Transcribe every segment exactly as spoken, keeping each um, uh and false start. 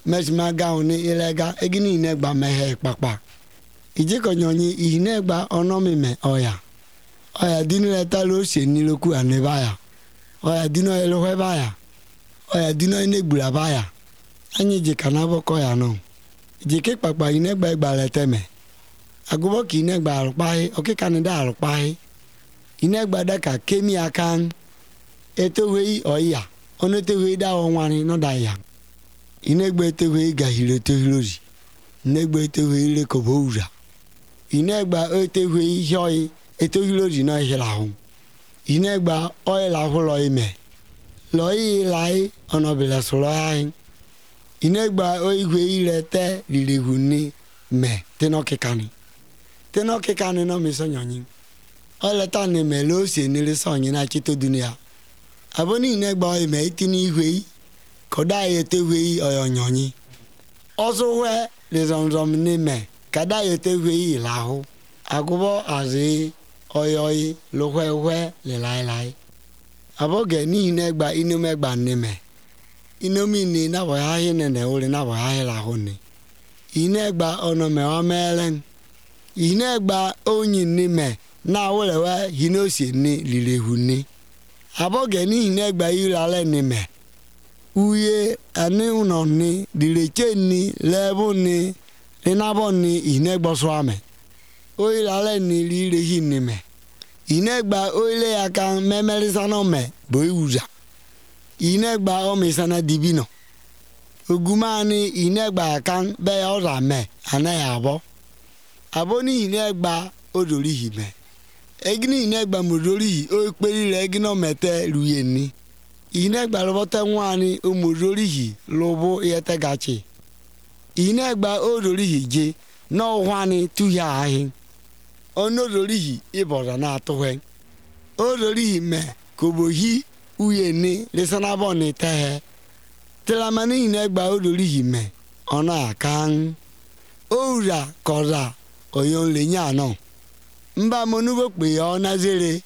mesma gauni ilega egini inegba mehe papa ijiko nyonyi inegba onomime oya oya dinu leta lo se ni loku anebaya oya dinu elohe baya oya dinu inegbura baya anyi jika nabo koya no jike papa inegba egba leteme agubo ki inegba arupahi oke kanida arupahi inegba daka kemi akan etowei oya ono tewei da onwani no da ya inegba etowei gahire tohirori inegba etowei le koboura inegba etowei hoi etohirori no hilahu inegba oila hulo ime loi lai ono bele solo hai inegba oigwe ilete lilehuni me teno kekani teno kekani no misonyonyi oleta ni me lo se ni le sonyi na chito dunia aboni inegba ime itini ihwe koda yete hwe oyonyonyi ozo we le zonzom ni me kada yete hwe ilahu agubo azi oyoyi lo hwe hwe le lai lai aboge ni inegba inumegba ni me inomi ni na bo ha hine ne ore na bo ha hila honi inegba ono me o melen inegba onyi ni me na wole wa hinosi ni lilehuni aboge ni inegba ilale ni me uye ani uno ni dileche ni lebu ni linabo ni inegba so ame o ilale ni lilehi ni me inegba o ile aka memelisano me bo iwuza inegba o misana dibino ogumani inegba kan be ora me anaya abo aboni inegba odori hime egini inegba modori o peri re egino mete ruyeni inegba robote nwani o modori hi lobo yete gachi inegba odori hije no hwani tuya ahin onodori hi ibora na atohen odori hi me kobohi uyeni lesana boni tehe telamani inegba odori hi me ona akan oura koza oyon le nyano mba monugo pe ona zere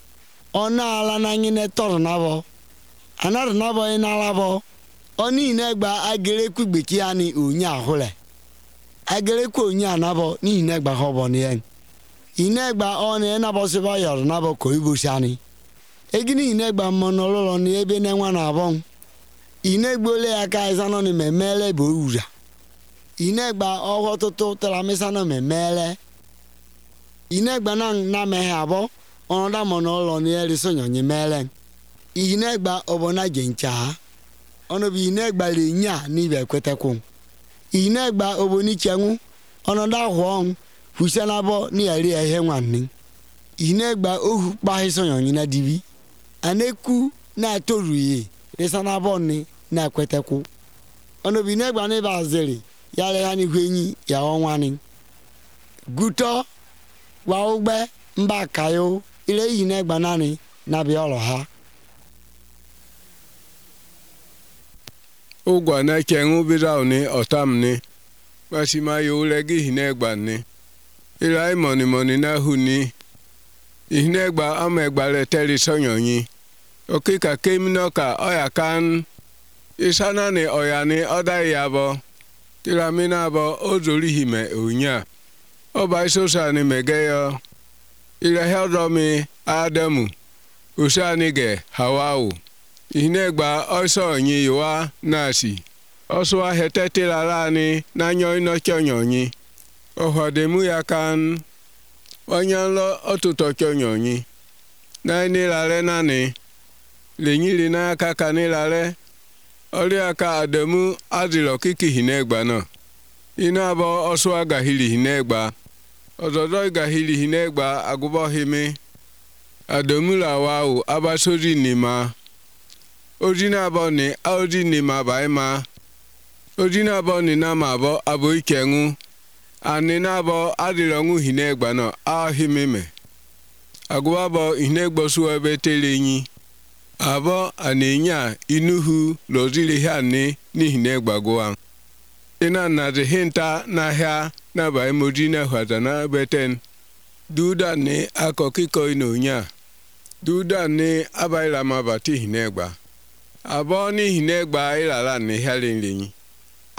ona ala na nyine tor nabo anar nabo ina labo oni inegba agere kugbeki ani onya ahole agere ku onya nabo ni inegba hobo ni en inegba oni nabo se ba yor nabo ko ibushani egini inegba monololo ni ebe ne nwa na abon inegbo le aka izano ni memele bo ura inegba oho toto telamesano memele inegba na na mehe abo onoda monololo ni eriso nyonyi mele inegba obona jencha ono bi inegba le nya ni be kwetekun inegba oboni chenwu onoda hwon husanabo ni eri ehe nwanni inegba ohu pa hiso nyonyi na dibi aneku na toruye resana bonni na kweteku ono bi inegba ni ba zeri yale hani hwenyi ya onwani guto wa ugbe mba kayo ile inegba nani na bi olo ha ugwa na kengu birauni otamni masima yo legi inegba ni ira moni moni na huni inegba amegba le teri sonyonyi okika kemino ka oya kan isana ni oya ni oda yabo tiramina bo ozori hime onya oba isosa ni megeyo ira hedomi adamu usani ge hawau inegba oso onyi yoa nasi oso ahetete lalani na nyo ino chonyonyi ohodemu ya kan onyanlo otuto chonyonyi na ni lale nani lenyiri na aka kanilale ori aka adamu azilo kiki hinegba no ina abo oso agahili hinegba ozodo igahili hinegba agubo himi adamu la wau abasori nima ojina abo ni audi nima baima ojina abo ni na mabo abo ikengu ani na abo adilongu hinegba no ahimime agubo abo hinegbo suwe betelenyi abo anenya inuhu lozili hani ni hinegba goa ina na de hinta na ha na ba emojina hwazana beten duda ni akokiko inonya duda ni abaila mabati hinegba abo ni hinegba ilala ni halinlinyi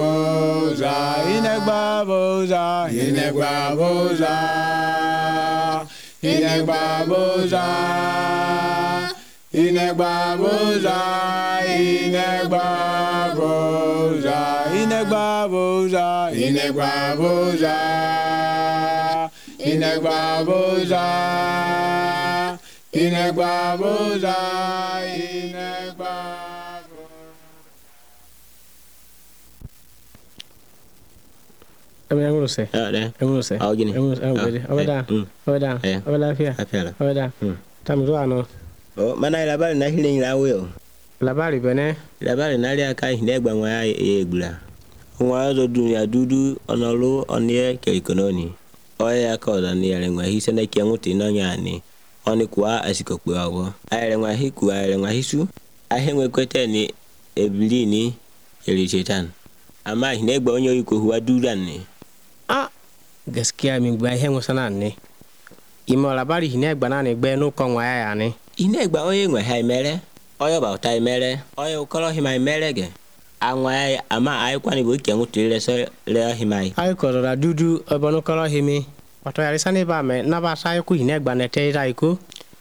boza, Inegba boza, Inegba boza, Inegba boza, Inegba boza, Inegba boza, Inegba boza, Inegba boza, Inegba boza, Inegba. Kami yang urus eh? Ada. Yang urus eh? Oh gini. Yang urus, yang urus. Apa dah? Apa dah? Apa lafiya? Lafiya. Apa dah? Tam zuwa no. Oh, mana labari na hilin lawo. Labari bene. Labari na lia kai hinegba nwa ya egula. Nwa zo dunia dudu onolu onye kelikononi. Oya ka odani yale nwa hise na kianguti no nyani. Oni kwa asikokwe awo. Ayale nwa hiku ayale nwa hisu. Ahenwe kwete ni ebilini yeli shetan. Ama hinegba onyo yuko huwa dudan ni. Ah, gaskiya min gba hen wasana ne. Imo labari hinegba na ne gbe no kon wa ya ne. Hinegba onye nwe ha mere. Oyo ba utai mere. Oyo ukolo hima mere ge. Anwa ama ai kwani bo kianguti le so le himai. Ai ko ra dudu obono kolo himi. Wato ya risani ba me na ba sai ku hinegba ne te ra iku.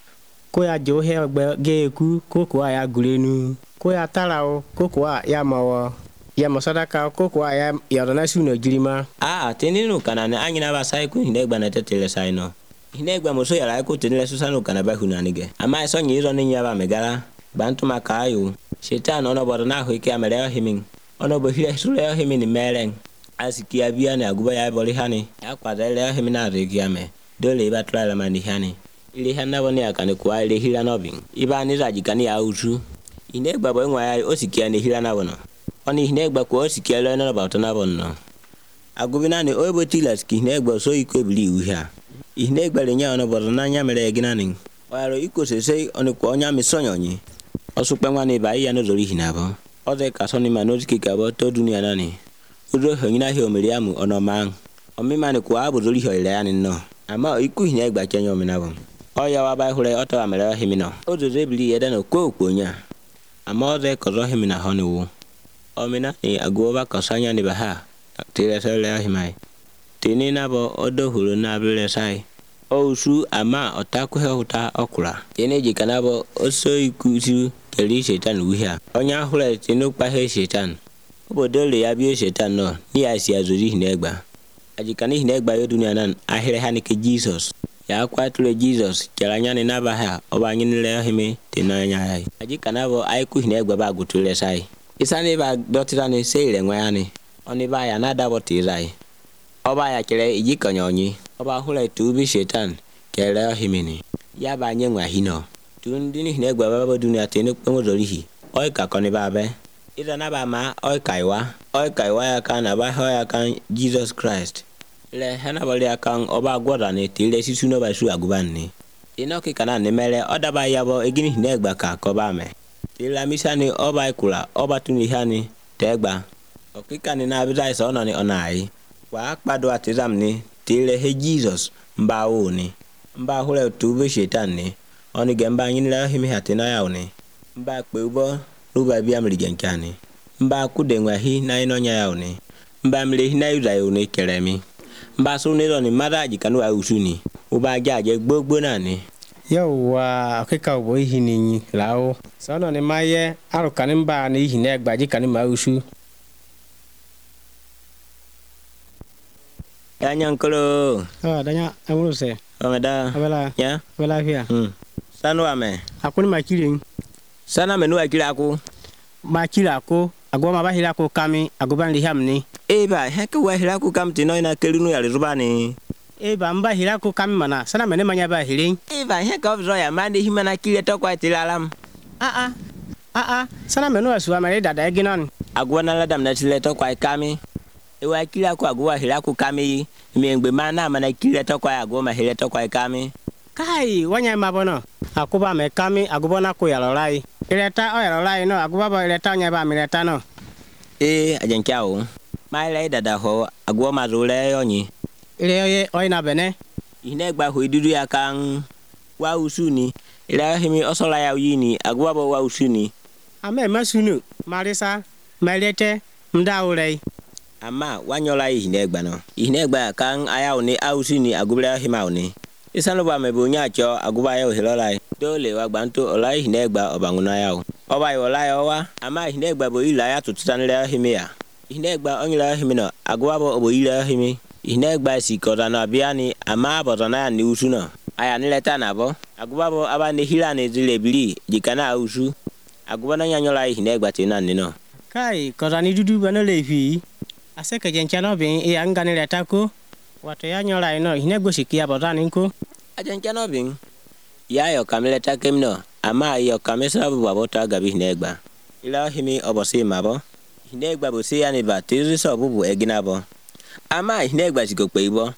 Ko ya jo he ogbe ge ku ko ko ya gurenu. Ko ya tarao ko ko ya mawo. Ya masadaka ko ko ya ya na sunu jirima. Ah, teninu kana ne anyina ba sai ku hinegba na tetele sai no. Hinegba mo so ya ra ko tenile susanu kana ba hunanige. Ama so nyi ro ni nya ba megala. Bantu makayo. Shetan ono bodo na ho ike amere himin. Ono bo hire sule himin meren. Asiki abia na aguba ya boli hani. Ya kwada le himin na regi ame. Dole ba tra la mani hani. Ile hana boni akane kwa ile hira no bin. Iba ni raji kani ya usu. Hinegba bo nwa ya osiki ane hira na bono. Oni hinegba ko osiki ele na ba na bono. Agubina ni obo tilaski hinegba so iko bili uhia. Hinegba le nya ono bodo na nya mere ginani. Waro iko sese oni ko nya mi sonyonyi. Osukpengwa ni ba iya no zori hinabo. Ode kasoni manoziki kabo to dunia nani. Udo honyina he omiriamu ono man. Omima ni kwa abu zori ho ile yani no. Ama iku hinegba kenyo minabo. Oya wa ba hule oto amere himino. Odo zebili yeda no ko konya. Ama ode kozo himina honi wo. Omina ni agoba kasanya ni baha. Tire sele himai. Tini nabo odo hulu na bile sai. Osu ama otaku he uta okura. Tini jikanabo oso ikusu keli shetan wuhia. Onya hule tinu pa he shetan. Obodole ya bi shetan no ni asi azuri hinegba. Ajikani hinegba yo dunia nan ahire hanike Jesus. Ya kwatule Jesus kelanya ni naba ha obanyini le hime tinanya hai. Ajikanabo aiku hinegba ba gutule sai. Isani ba dotirani seire ngwani. Oni ba ya nada botirai. Oba ya kele ijikanyonyi. Oba hule tubi shetan kele himini. Ya ba nyengwa hino. Tundini hinegba baba dunia tenu pemodorihi. Oi kakoni babe. Ida na ba ma oi kaiwa. Oi kaiwa ya kan aba ho ya kan Jesus Christ. Le hana bali ya kan oba gwada ni tile sisu no ba su agubani. Ino ki kana ne mele oda ba yabo egini hinegba ka ko ba me. Tila misani oba ikula oba tuni hani tegba. Okika ni na bidai so no ni onai. Wa akpado atizam ni tile he Jesus mba oni. Mba hule tubi shetan ni. Oni gemba nyini la himi hatina ya oni. Mba kwe ubo nuba biya mligenkani. Mba kudengwa hi na inonya ya oni. Mba mle hi na yuza ya oni keremi. Mba suniro ni mada jikanu wa usuni. Uba jaje gbogbo na ni. Yawa okika obo ihini lao. Sono ni maye arukani mba ni hinegba jikani ma usu. Danya nkolo. Ah, danya amuruse. Omeda. Abela. Ya. Abela fia. Hmm. Sanu ame. Akuni makiri. Sana menu akira aku. Makiri ako. Agoma ba hira ko kami agoban lihamni. Eba heke wa hira ku kam tino ina kelunu ya rizubani. Eba mba hira ko kami mana. Sana mene manya ba hirin. Eba heke ofzo ya mandi himana kile to kwa tilalam. Ah ah. Ah ah. Sana menu asua mare dada eginon. Agwana la dam na tile to kwa kami. Ewa kila ku agwa hira ku kami. Miengbe mana mana kile to kwa agoma hira to kwa kami. Kai wanya mabono. Akuba me kami agubona ko yalorai. Ileta o yalorai no aguba ba ileta nya ba mileta no. Eh ajenkiao. Mai lai dada ho agoma zule yonyi. Ile ye oina bene. Hinegba ho idudu ya kan wa usuni. Ila himi osola ya uyini agwa bo wa usuni. Ame masunu marisa melete mdaulei. ama wanyola ihinegba no ihinegba kan aya oni ausi ni agubra hima oni isanu ba mebo nya cho aguba ya ohilolai dole wa gbanto ola ihinegba obanguna ya oba yola ya wa ama ihinegba bo ila ya tutanle hime ya ihinegba onyila hime no aguba bo obo ila hime ihinegba sikota na biani ama botana ya ni usu no aya ni leta na bo aguba bo aba ne hila ne zile bili jikana usu aguba na nyanyola ihinegba tina ni no kai kota ni dudu bana lefi aseke jenchano bin e angani leta ko wato ya nyola ino ihinegbo sikia botani nko ajenchano bin ya yo kamileta kemno ama yo kamesa bu babota gabi ihinegba ila himi obosi mabo ihinegba bo se ya ni ba tiri so bubu eginabo ama ihinegba sikokpe ibo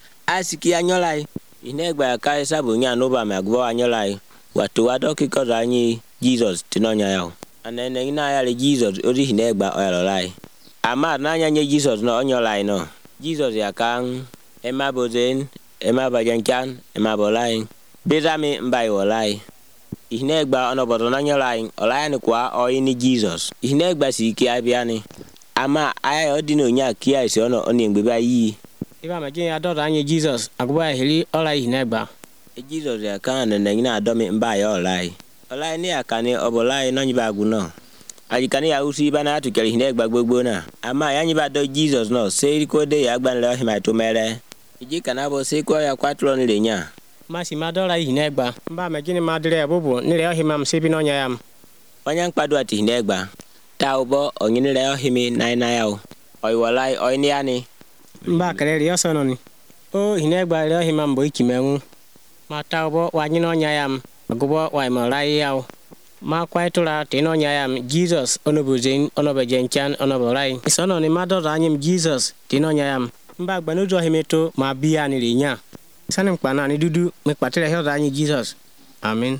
asiki anyolai ihinegba kai sabu nya no ba magbo anyolai watu wadoki ko ranyi Jesus tinonya yao anene ina ya le Jesus ori ihinegba oyalolai ama nanya nye Jesus no onyolai no Jesus ya kan ema bozen ema bajanchan ema bolai bezami mbai olai ihinegba onobodo nanyolai olai ni kwa oyini Jesus ihinegba siki abiani ama aya odino nya kia ise ono oni ngbeba yi iba majin ya dodo anye Jesus aguba heli olai ihinegba Jesus ya kan nene ina adomi mbai olai olai ni akani obolai nonyiba aguno ajikani ya usi bana atukeli ihinegba gbogbo na ama yanyiba do Jesus no sei ko de ya gbanle hima to mere ijikana bo sei ko ya kwatro ni lenya masi madola ihinegba mba majin madire bubu ni le hima msebi no nya yam wanyan kpadu ati ihinegba taubo onyini le himi nai nai yao oiwalai oini yani mba kere yo sono ni o ihinegba le hima mbo ikimenwu ma taubo wanyino nya yam agubo wa malai yao ma kwaitula tino nya yam Jesus onobuzen onobejenchan onobolai isono ni madodo anyim Jesus tino nya yam mba gbanujo himeto ma bia ni lenya sanim kpana ni dudu me kwatile he anyi Jesus amen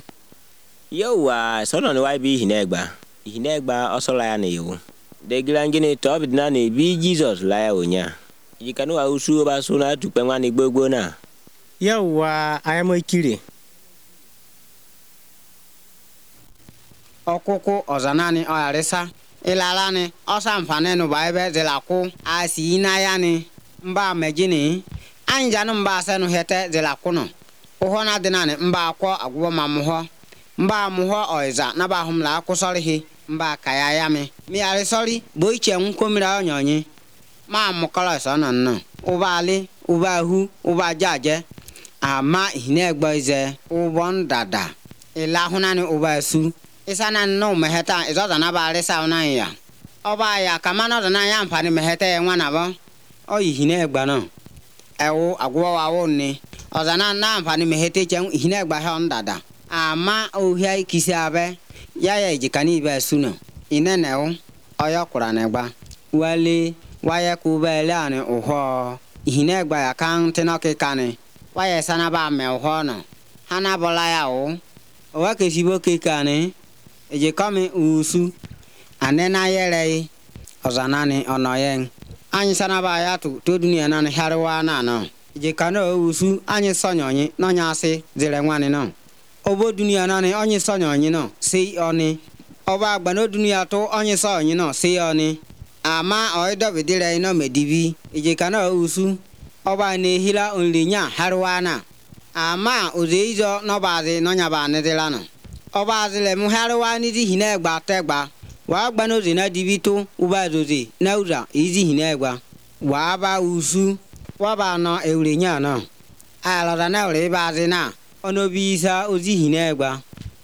yo wa sono ni wa bi ihinegba ihinegba osola ya ni yo de glangini to bidna ni bi Jesus la ya onya yikanu wa usu ba so na tupe nwa ni gbogbo na yo wa ayamo ikire okuku ozanani oyarisa ilalani osamfane no baibe delaku asi inayani mba mejini anjanu mba senu hete delakuno ohona dinani mba akwo agwo mamuho mba muho oiza na ba humla akusorihi mba kayayami mi arisori boiche nkomira onyonyi ma mukolo sono no ubali ubahu ubajaje ama ihinegba ize ubon dada ilahunani ubasu isana no meheta izoza na ba resa ona ya oba ya kamano da na ya mpani meheta ya nwa na ba o ihinegba no ewu agwo wa wonni ozana na mpani meheta che ihinegba he ondada ama ohia ikisi abe ya ya ijikani ibe suno inenewu oyo kura negba wale waya kubele ani uho ihinegba ya kan tinoke kani waya sana ba me uho no hana bola ya o owa kesibo kekani eje kame usu anena yere ozanani onoyen anyi sana ba ya tu to dunia na harwa na no eje kana usu anyi sonyonyi no nyase dire nwani no obo dunia na ni onyi sonyonyi no sei oni oba agba no dunia to onyi sonyonyi no sei oni ama oido bidire no medibi eje kana usu oba ne hila onlinya harwa na ama ozeizo no bazi no nyaba ne dilano oba azile muharwa ni di hinegba tegba wa gba no zina dibito uba zoze na uza izi hinegba wa ba usu wa ba no eurenya no ala da na ure ba zina ono bi isa ozi hinegba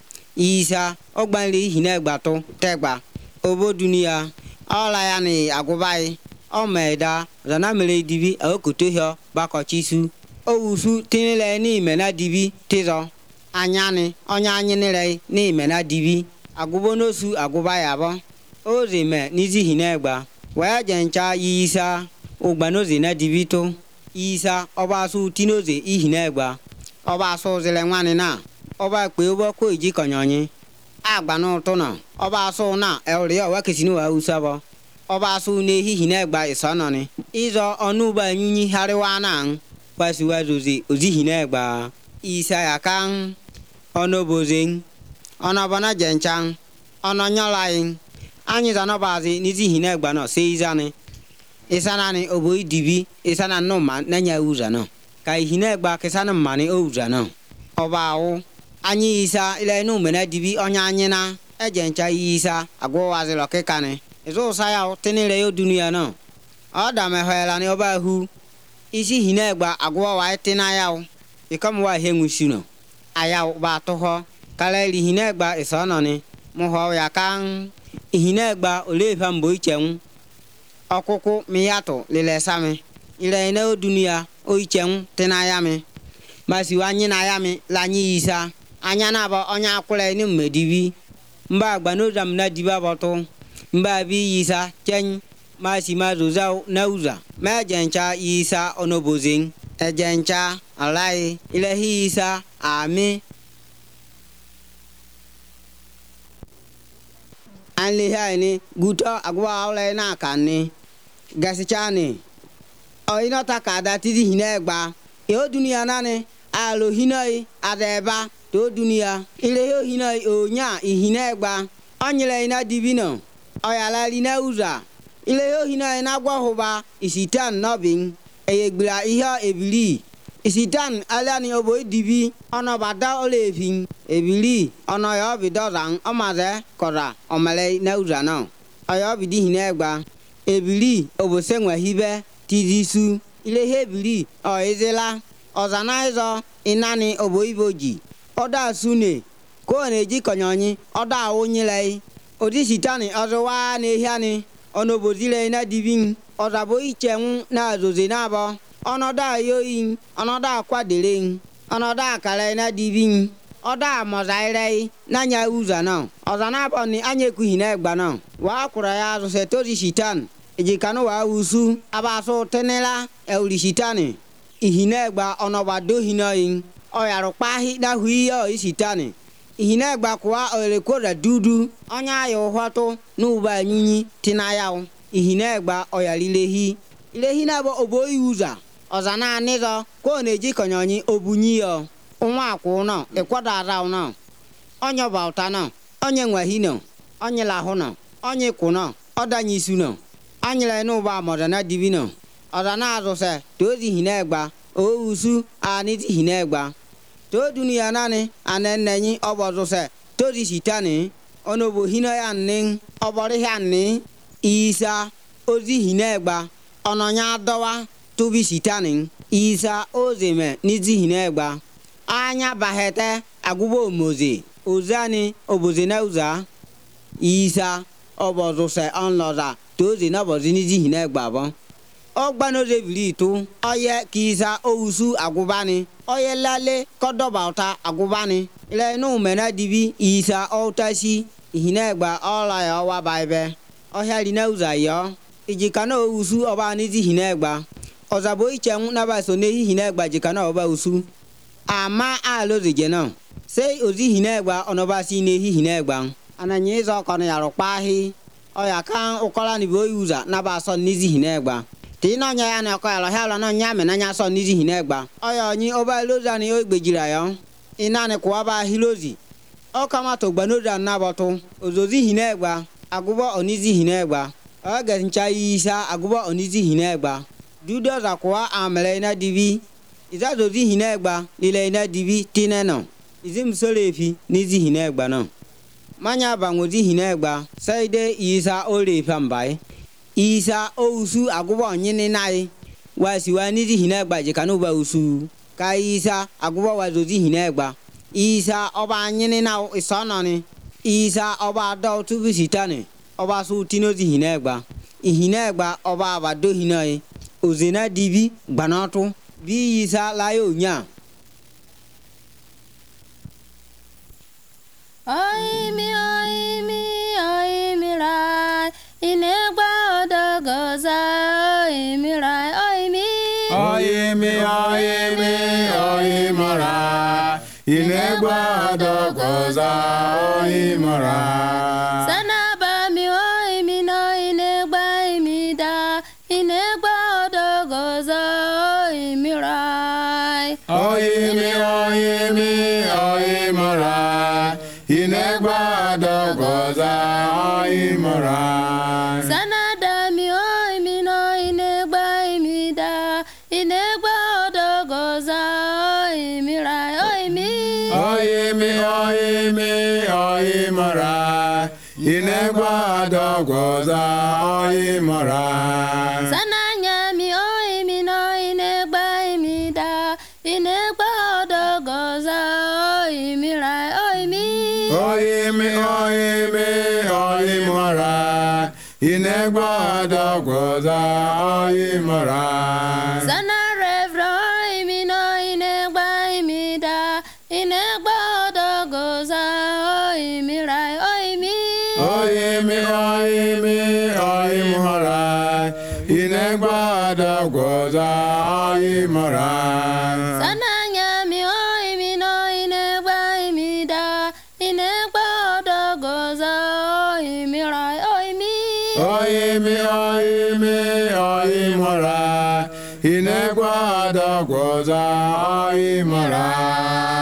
isa ogbanle hinegba to tegba obo dunia ala ya ni agubai o meda zana mere dibi akoto hio bakochisu o usu tinile ni mena dibi tizo anyani onya anyi nire ni mena dibi agubo nosu aguba yabo ozime nizi hinegba wa jencha yisa ogbanozi na dibito isa oba su tinoze ihinegba oba so zile nwani na oba pe obo ko iji konyonyi agbanu to na oba so na elri o wa kesinu wa usabo oba su ne hinegba isono ni izo onuba nyunyi hariwa na kwasi wa zozi ozi hinegba isa yakan ono bozing ono bana jenchan ono nyolain anyi zano bazi nizi hinegba no seizani isana ni oboi dibi isana no man nanya uza no ka ihinegba kisana mani ouza no obawo anyi isa ile no mena dibi onya anyina ejencha isa agwo wazilo kekane izo saya tinire yo dunia no oda me hoela ni oba hu isi hinegba agwo wa tina yawo ikom wa henwusu no ayawo ba to ho kala ri hinegba isana ni mo ho ya kan ihinegba ole fa mbo ichenwu okuku miyato lile same ile ina o dunia o ichenwu tina ya mi masi wanyi na ya mi lanyi isa anya na ba onya akule ni mmedibi mba agbanoza mna diba boto mba bi isa chen masi mazoza na uza mejencha isa onobozin ejencha alai ile hi isa ami anli haini guto agwa ole na kanni gasichani o ina takada tidi hinegba e o dunia nani alo hinoi adeba to dunia ile yo hinoi onya ihinegba onyele ina divino oyala lina uza ile yo hinoi na gwa hoba isitan nobin eyegbira ihe ebili isitan alani obo dibi ono bada olefin ebili ono yo bidozan omaze kora omele na uza no oyo bidi hinegba ebili obo senwa hibe tidisu ile hebili o izela ozanaizo inani obo iboji oda sune ko neji konyonyi oda onyele odi sitani ozowa na ehiani onobozile na divin ozabo ichenwu na azoze na abo onoda yoyin onoda kwadere onoda kala na divin oda mozaire na nya uza no ozana abo ni anyeku hinegba no wa kura ya zo se tori sitan ejikanu wa usu abaso tenela euli sitani ihinegba onoba do hinoyin oyaro pahi na huiyo isitani ihinegba kwa olekoda dudu onya yo hoto nuba nyinyi tinayawo ihinegba oyalilehi ilehi na bo oboyi uza ozana anizo ko neji konyonyi obunyiyo unwa akwu no ekwada ara no onyo bauta no onye nwahino onye lahuno onye kuno odanyisu no anyele no ba modana divino ozana azose tozi hinegba o usu ani di hinegba to dunia nani anenenyi obozose tozi sitani onobo hino ya nin obori ya ni isa ozi hinegba ononya dowa tubi sitani isa ozeme nizi hinegba anya bahete agubo moze ozani oboze na uza isa obozose onloza tozi na bozi nizi hinegba bon ogbanoze bilitu oye kisa ousu agubani oye lale kodobauta agubani ile nu mena dibi isa otasi hinegba ola ya wa baibe ohali na uza yo ijikana ousu oba nizi hinegba ozabo ichenwu na ba so nehi hinegba jikana oba usu ama aloze no sei ozi hinegba onoba si nehi hinegba ananyi zo kono ya rokpahi oya kan ukola ni bo uza na ba so nizi hinegba tino nya ya na ko alo halo no nya me na nya so nizi hinegba oya nyi oba loza ni ogbejira yo inani kwa ba hilozi o kama to gbanoza na boto ozozi hinegba agubo onizi hinegba aga ncha isa agubo onizi hinegba dudo za kwa amele na dibi iza zozi hinegba lile na dibi tineno izim solefi nizi hinegba no manya bangozi hinegba saide isa ole pambai isa ousu agubo nyini nai wasi wanizi hinegba jikanu ba usu ka isa agubo wazozi hinegba isa oba nyini na isononi isa oba do tubi sitani oba su tinozi hinegba ihinegba oba abado hinoi ozena dibi gbanotu bi isa layo nya Oi mi oi mi oi mi rai inegba odogoza oi mi rai oi mi oi mi oi mi oi mi rai inegba odogoza oi mi rai sanaba mi oi mi no inegba mi da inegba odogoza oi mi rai oi mi oi mi oi mi rai inegba odogoza oi mi rai sanada mi oi mi no ine goza oi mora. Sananya mi oi mi no inegba mi da inegba odo goza oi mi rai oi mi. Oi mi oi mi oi mora. Inegba odo goza oi mora. Sana revra oi mi no inegba mi da inegba odo goza oi mi rai oi mi. Oi mi oi mi oi mora. Inegba odo goza oi mora. Sananya mi oi mi no inegba mi da inegba odo goza oi mi rai oi mi. Oi mi oi mi oi mora. Inegba odo goza oi mora.